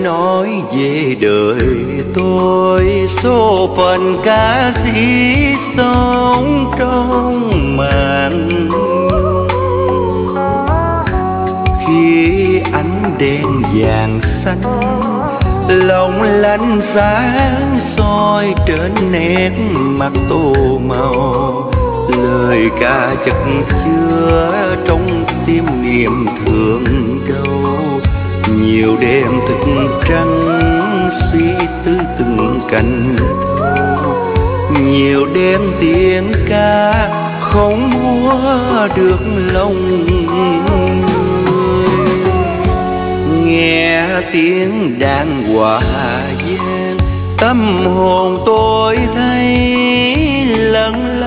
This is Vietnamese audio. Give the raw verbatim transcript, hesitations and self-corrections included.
nói về đời tôi, số phận ca sĩ sống trong màn khi ánh đèn vàng xanh long lanh sáng soi trên nét mặt tô màu. Lời ca chất chứa trong tim niềm thương câu, nhiều đêm thức trắng suy tư từng cành thâu, nhiều đêm tiếng ca không mua được lòng người. Nghe tiếng đàn hòa vang, tâm hồn tôi thấy lâng lâng